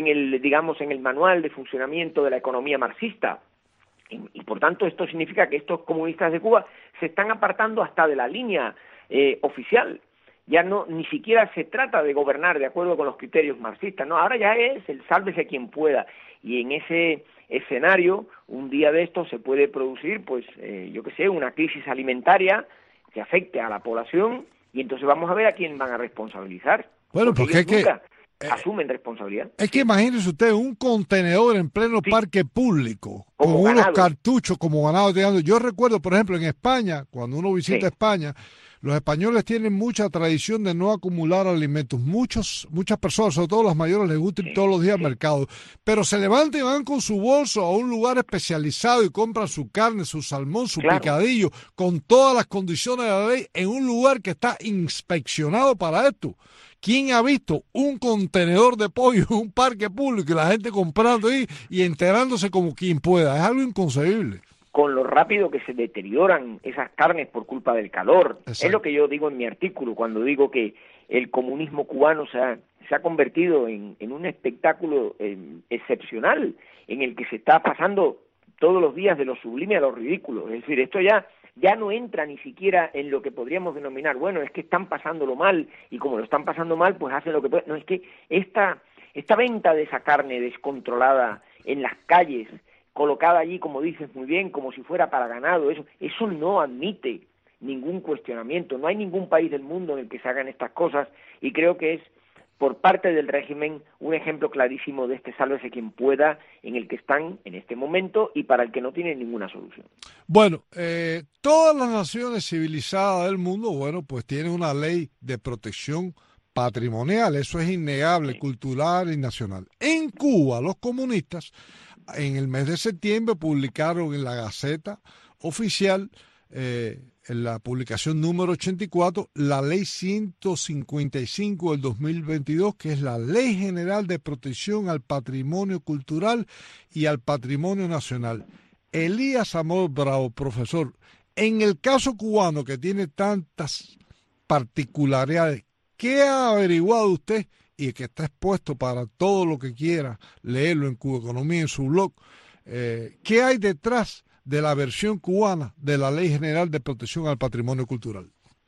manual de funcionamiento de la economía marxista. Y por tanto esto significa que estos comunistas de Cuba se están apartando hasta de la línea oficial. Ya ni siquiera se trata de gobernar de acuerdo con los criterios marxistas, no, ahora ya es el sálvese quien pueda. Y en ese escenario, un día de esto se puede producir, pues, una crisis alimentaria que afecte a la población, y entonces vamos a ver a quién van a responsabilizar. Bueno, porque es que asumen responsabilidad. Es que imagínese usted un contenedor en pleno parque público, como con ganado. unos cartuchos como ganado tirando. Yo recuerdo, por ejemplo, en España, cuando uno visita España, los españoles tienen mucha tradición de no acumular alimentos. Muchas personas, sobre todo las mayores, les gusta ir todos los días al mercado. Pero se levantan y van con su bolso a un lugar especializado y compran su carne, su salmón, su picadillo, con todas las condiciones de la ley, en un lugar que está inspeccionado para esto. ¿Quién ha visto un contenedor de pollo en un parque público y la gente comprando ahí y enterándose como quien pueda? Es algo inconcebible. Con lo rápido que se deterioran esas carnes por culpa del calor. Exacto. Es lo que yo digo en mi artículo, cuando digo que el comunismo cubano se ha convertido en un espectáculo excepcional, en el que se está pasando todos los días de lo sublime a lo ridículo. Es decir, esto ya no entra ni siquiera en lo que podríamos denominar, bueno, es que están pasándolo mal, y como lo están pasando mal, pues hacen lo que pueden. No, es que esta venta de esa carne descontrolada en las calles, colocada allí, como dices muy bien, como si fuera para ganado, eso no admite ningún cuestionamiento. No hay ningún país del mundo en el que se hagan estas cosas, y creo que es, por parte del régimen, un ejemplo clarísimo de este sálvese quien pueda, en el que están en este momento y para el que no tienen ninguna solución. Bueno, todas las naciones civilizadas del mundo, bueno, pues tienen una ley de protección patrimonial, eso es innegable, cultural y nacional. En Cuba, los comunistas, en el mes de septiembre, publicaron en la Gaceta Oficial, en la publicación número 84, la ley 155 del 2022, que es la Ley General de Protección al Patrimonio Cultural y al Patrimonio Nacional. Elías Amor Bravo, profesor, en el caso cubano, que tiene tantas particularidades, ¿qué ha averiguado usted y que está expuesto para todo lo que quiera leerlo en Cuba Economía, en su blog? ¿Qué hay detrás de la versión cubana de la Ley General de Protección al Patrimonio Cultural?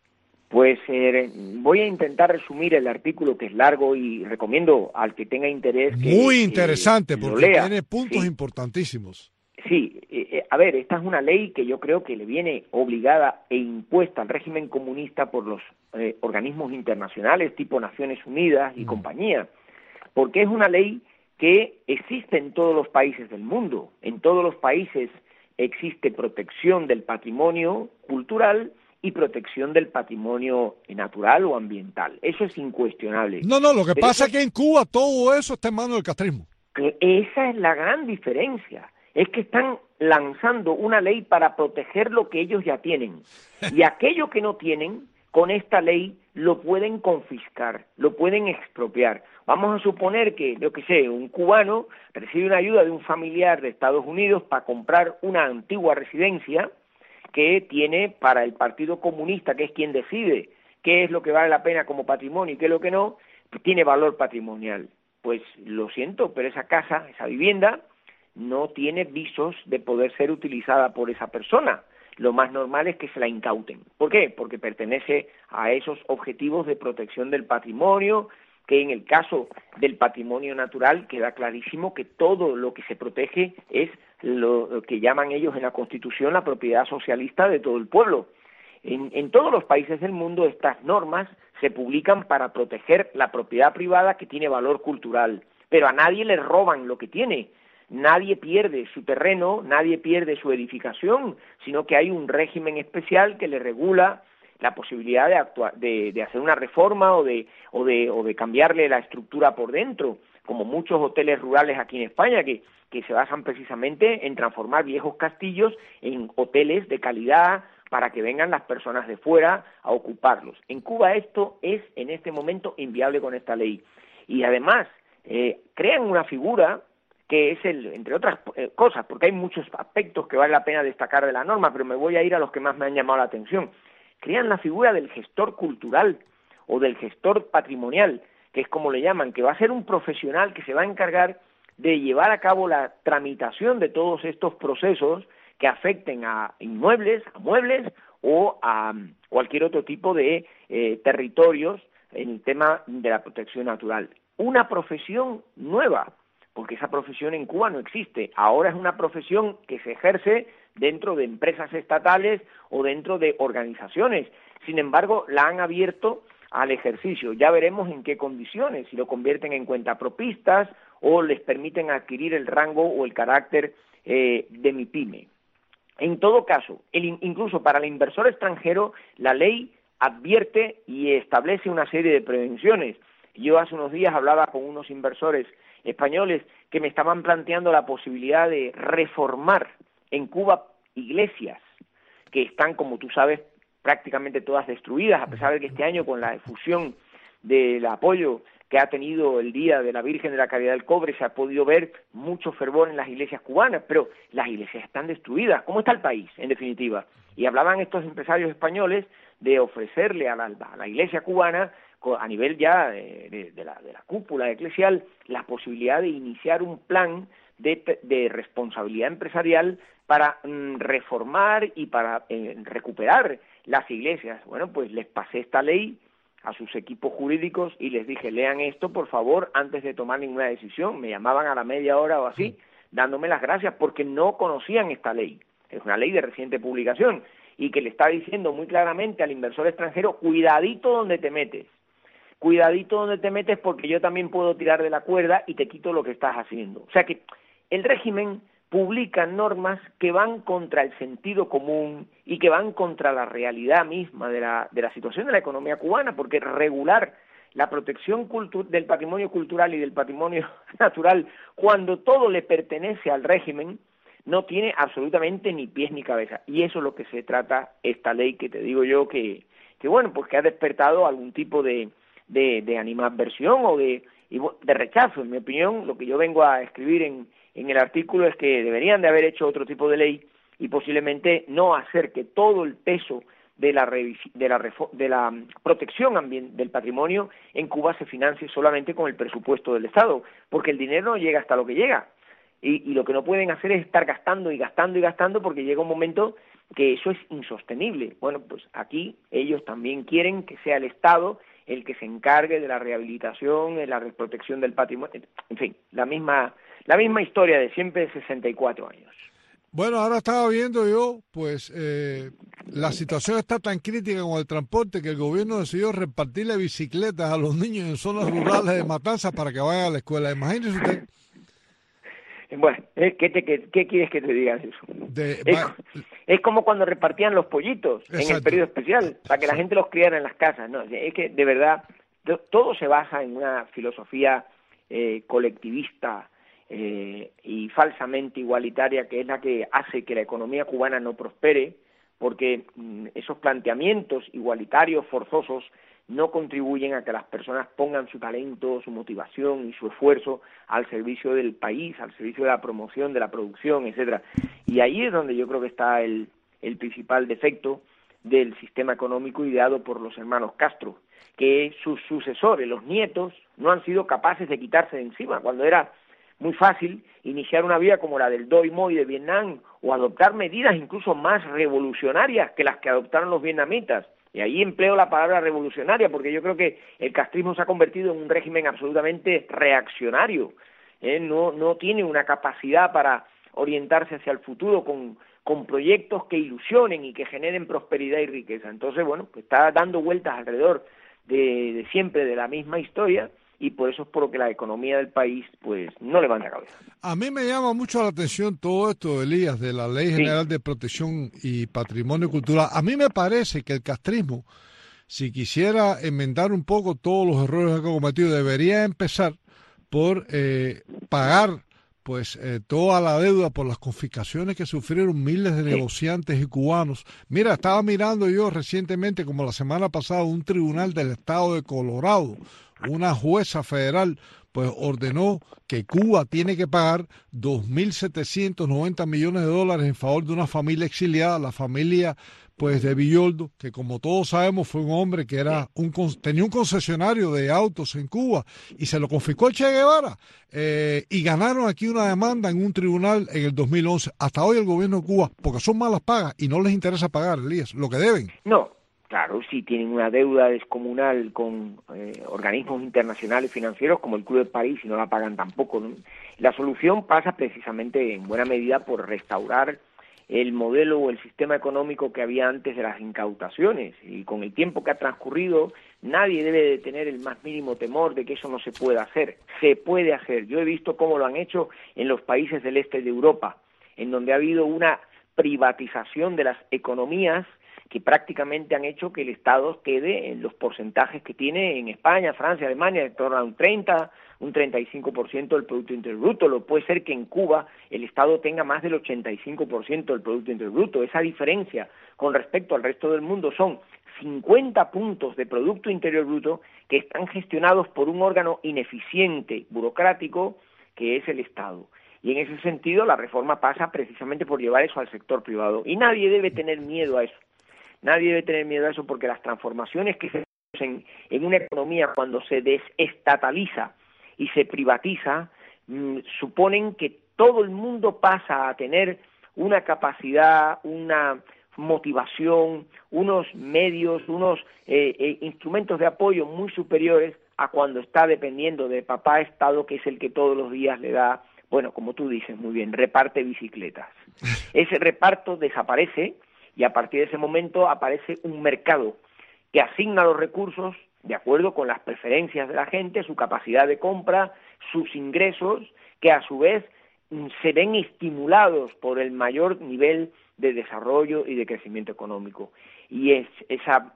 Pues voy a intentar resumir el artículo, que es largo, y recomiendo al que tenga interés que muy interesante, porque lea. Tiene puntos importantísimos. Sí, a ver, esta es una ley que yo creo que le viene obligada e impuesta al régimen comunista por los organismos internacionales tipo Naciones Unidas y compañía, porque es una ley que existe en todos los países del mundo. En todos los países existe protección del patrimonio cultural y protección del patrimonio natural o ambiental. Eso es incuestionable. No, lo que pasa es que en Cuba todo eso está en manos del castrismo. Esa es la gran diferencia. Es que están lanzando una ley para proteger lo que ellos ya tienen. Y aquello que no tienen, con esta ley lo pueden confiscar, lo pueden expropiar. Vamos a suponer que, yo qué sé, un cubano recibe una ayuda de un familiar de Estados Unidos para comprar una antigua residencia que tiene para el Partido Comunista, que es quien decide qué es lo que vale la pena como patrimonio y qué es lo que no, tiene valor patrimonial. Pues lo siento, pero esa casa, esa vivienda, no tiene visos de poder ser utilizada por esa persona. Lo más normal es que se la incauten. ¿Por qué? Porque pertenece a esos objetivos de protección del patrimonio, que en el caso del patrimonio natural queda clarísimo que todo lo que se protege es lo que llaman ellos en la Constitución la propiedad socialista de todo el pueblo. En todos los países del mundo estas normas se publican para proteger la propiedad privada que tiene valor cultural, pero a nadie le roban lo que tiene. Nadie pierde su terreno, nadie pierde su edificación, sino que hay un régimen especial que le regula la posibilidad de hacer una reforma o de cambiarle la estructura por dentro, como muchos hoteles rurales aquí en España que se basan precisamente en transformar viejos castillos en hoteles de calidad para que vengan las personas de fuera a ocuparlos. En Cuba esto es en este momento inviable con esta ley. Y además crean una figura que es entre otras cosas, porque hay muchos aspectos que vale la pena destacar de la norma, pero me voy a ir a los que más me han llamado la atención. Crean la figura del gestor cultural o del gestor patrimonial, que es como le llaman, que va a ser un profesional que se va a encargar de llevar a cabo la tramitación de todos estos procesos que afecten a inmuebles, a muebles o a cualquier otro tipo de territorios en el tema de la protección natural. Una profesión nueva, porque esa profesión en Cuba no existe. Ahora es una profesión que se ejerce dentro de empresas estatales o dentro de organizaciones. Sin embargo, la han abierto al ejercicio. Ya veremos en qué condiciones, si lo convierten en cuentapropistas o les permiten adquirir el rango o el carácter de MIPYME. En todo caso, incluso para el inversor extranjero, la ley advierte y establece una serie de prevenciones. Yo hace unos días hablaba con unos inversores españoles que me estaban planteando la posibilidad de reformar en Cuba iglesias que están, como tú sabes, prácticamente todas destruidas, a pesar de que este año, con la efusión del apoyo que ha tenido el Día de la Virgen de la Caridad del Cobre, se ha podido ver mucho fervor en las iglesias cubanas, pero las iglesias están destruidas. ¿Cómo está el país, en definitiva? Y hablaban estos empresarios españoles de ofrecerle a la iglesia cubana, a nivel ya de la cúpula eclesial, la posibilidad de iniciar un plan de responsabilidad empresarial para reformar y para recuperar las iglesias. Bueno, pues les pasé esta ley a sus equipos jurídicos y les dije, lean esto, por favor, antes de tomar ninguna decisión. Me llamaban a la media hora o así, dándome las gracias, porque no conocían esta ley. Es una ley de reciente publicación y que le está diciendo muy claramente al inversor extranjero, cuidadito donde te metes. Cuidadito donde te metes, porque yo también puedo tirar de la cuerda y te quito lo que estás haciendo. O sea que el régimen publica normas que van contra el sentido común y que van contra la realidad misma de la situación de la economía cubana, porque regular la protección del patrimonio cultural y del patrimonio natural, cuando todo le pertenece al régimen, no tiene absolutamente ni pies ni cabeza. Y eso es lo que se trata esta ley, que te digo yo que bueno, pues que ha despertado algún tipo de animadversión o de rechazo. En mi opinión, lo que yo vengo a escribir en el artículo es que deberían de haber hecho otro tipo de ley y posiblemente no hacer que todo el peso de la protección del patrimonio en Cuba se financie solamente con el presupuesto del Estado, porque el dinero no llega hasta lo que llega. Y lo que no pueden hacer es estar gastando y gastando y gastando, porque llega un momento que eso es insostenible. Bueno, pues aquí ellos también quieren que sea el Estado el que se encargue de la rehabilitación, de la protección del patrimonio, en fin, la misma historia de siempre, de 64 años. Bueno, ahora estaba viendo yo, pues la situación está tan crítica con el transporte que el gobierno decidió repartirle bicicletas a los niños en zonas rurales de Matanzas para que vayan a la escuela. Imagínese usted. Bueno, ¿qué quieres que te diga de eso? Es como cuando repartían los pollitos. Exacto. En el periodo especial, para que la gente los criara en las casas. No, es que de verdad todo se basa en una filosofía colectivista y falsamente igualitaria, que es la que hace que la economía cubana no prospere, porque esos planteamientos igualitarios forzosos no contribuyen a que las personas pongan su talento, su motivación y su esfuerzo al servicio del país, al servicio de la promoción, de la producción, etcétera. Y ahí es donde yo creo que está el principal defecto del sistema económico ideado por los hermanos Castro, que sus sucesores, los nietos, no han sido capaces de quitarse de encima, cuando era muy fácil iniciar una vía como la del Doi Moi de Vietnam, o adoptar medidas incluso más revolucionarias que las que adoptaron los vietnamitas. Y ahí empleo la palabra revolucionaria, porque yo creo que el castrismo se ha convertido en un régimen absolutamente reaccionario. No tiene una capacidad para orientarse hacia el futuro con proyectos que ilusionen y que generen prosperidad y riqueza. Entonces, bueno, pues está dando vueltas alrededor de siempre de la misma historia, y por eso es por lo que la economía del país pues no levanta cabeza. A mí me llama mucho la atención todo esto, Elías, de la Ley General de Protección y Patrimonio Cultural. A mí me parece que el castrismo, si quisiera enmendar un poco todos los errores que ha cometido, debería empezar por pagar pues toda la deuda por las confiscaciones que sufrieron miles de negociantes y cubanos. Mira, estaba mirando yo recientemente, como la semana pasada, un tribunal del estado de Colorado, una jueza federal, pues ordenó que Cuba tiene que pagar $2.790 millones en favor de una familia exiliada, la familia pues de Villoldo, que como todos sabemos fue un hombre que era tenía un concesionario de autos en Cuba y se lo confiscó el Che Guevara, y ganaron aquí una demanda en un tribunal en el 2011. Hasta hoy el gobierno de Cuba, porque son malas pagas y no les interesa pagar, Elías, lo que deben. No. Claro, sí tienen una deuda descomunal con organismos internacionales financieros como el Club de París, y no la pagan tampoco, ¿no? La solución pasa precisamente en buena medida por restaurar el modelo o el sistema económico que había antes de las incautaciones, y con el tiempo que ha transcurrido Nadie debe de tener el más mínimo temor de que eso no se pueda hacer. Se puede hacer. Yo he visto cómo lo han hecho en los países del este de Europa, en donde ha habido una privatización de las economías que prácticamente han hecho que el Estado quede en los porcentajes que tiene en España, Francia, Alemania, en torno a un 30, un 35% del Producto Interior Bruto. Lo puede ser que en Cuba el Estado tenga más del 85% del Producto Interior Bruto. Esa diferencia con respecto al resto del mundo son 50 puntos de Producto Interior Bruto que están gestionados por un órgano ineficiente, burocrático, que es el Estado. Y en ese sentido la reforma pasa precisamente por llevar eso al sector privado. Y nadie debe tener miedo a eso. Nadie debe tener miedo a eso porque las transformaciones que se hacen en una economía cuando se desestataliza y se privatiza suponen que todo el mundo pasa a tener una capacidad, una motivación, unos medios, unos instrumentos de apoyo muy superiores a cuando está dependiendo de papá Estado, que es el que todos los días le da, bueno, como tú dices muy bien, reparte bicicletas. Ese reparto desaparece y a partir de ese momento aparece un mercado que asigna los recursos de acuerdo con las preferencias de la gente, su capacidad de compra, sus ingresos, que a su vez se ven estimulados por el mayor nivel de desarrollo y de crecimiento económico. Y esa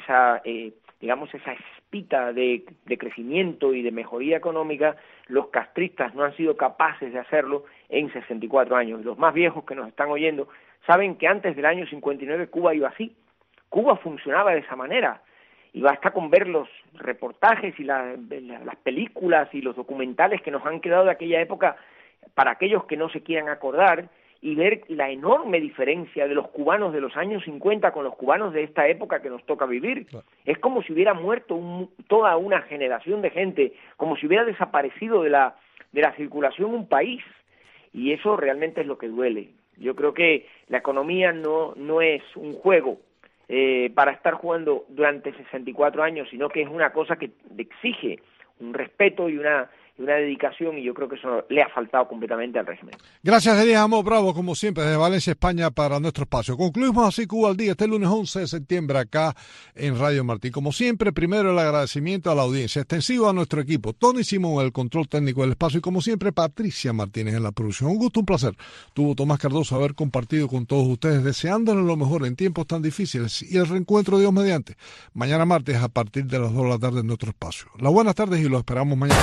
espita de crecimiento y de mejoría económica, los castristas no han sido capaces de hacerlo en 64 años. Los más viejos que nos están oyendo saben que antes del año 59 Cuba iba así. Cuba funcionaba de esa manera. Y basta con ver los reportajes y las películas y los documentales que nos han quedado de aquella época para aquellos que no se quieran acordar y ver la enorme diferencia de los cubanos de los años 50 con los cubanos de esta época que nos toca vivir. Claro. Es como si hubiera muerto toda una generación de gente, como si hubiera desaparecido de la circulación un país. Y eso realmente es lo que duele. Yo creo que la economía no es un juego para estar jugando durante 64 años, sino que es una cosa que exige un respeto y una dedicación, y yo creo que eso le ha faltado completamente al régimen. Gracias, Elías Amos Bravo, como siempre, desde Valencia, España, para nuestro espacio. Concluimos así Cuba al Día, este lunes 11 de septiembre, acá en Radio Martí. Como siempre, primero el agradecimiento a la audiencia, extensivo a nuestro equipo, Tony Simón, el control técnico del espacio, y como siempre, Patricia Martínez en la producción. Un gusto, un placer. Tuvo Tomás Cardoso haber compartido con todos ustedes, deseándoles lo mejor en tiempos tan difíciles, y el reencuentro, Dios mediante, mañana martes a partir de las 2 de la tarde en nuestro espacio. Las buenas tardes y los esperamos mañana.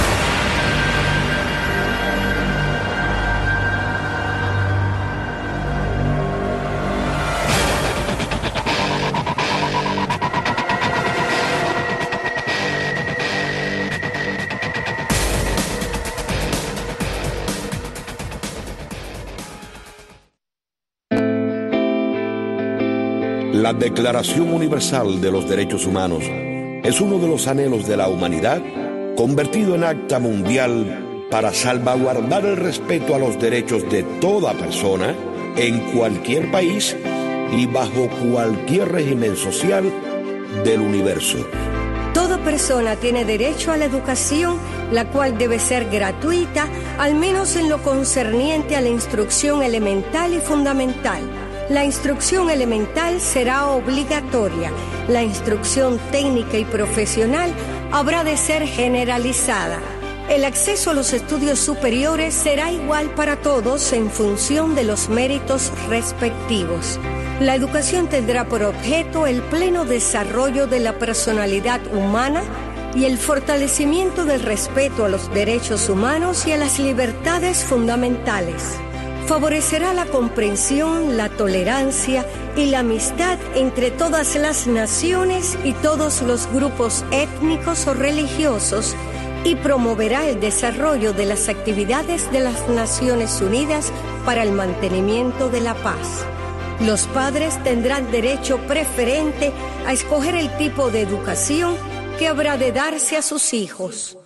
La Declaración Universal de los Derechos Humanos es uno de los anhelos de la humanidad convertido en acta mundial para salvaguardar el respeto a los derechos de toda persona en cualquier país y bajo cualquier régimen social del universo. Toda persona tiene derecho a la educación, la cual debe ser gratuita, al menos en lo concerniente a la instrucción elemental y fundamental. La instrucción elemental será obligatoria. La instrucción técnica y profesional habrá de ser generalizada. El acceso a los estudios superiores será igual para todos en función de los méritos respectivos. La educación tendrá por objeto el pleno desarrollo de la personalidad humana y el fortalecimiento del respeto a los derechos humanos y a las libertades fundamentales. Favorecerá la comprensión, la tolerancia y la amistad entre todas las naciones y todos los grupos étnicos o religiosos y promoverá el desarrollo de las actividades de las Naciones Unidas para el mantenimiento de la paz. Los padres tendrán derecho preferente a escoger el tipo de educación que habrá de darse a sus hijos.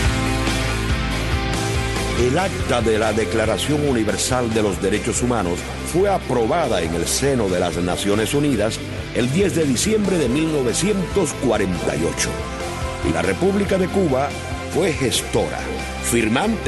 El acta de la Declaración Universal de los Derechos Humanos fue aprobada en el seno de las Naciones Unidas el 10 de diciembre de 1948. Y la República de Cuba fue gestora, firmante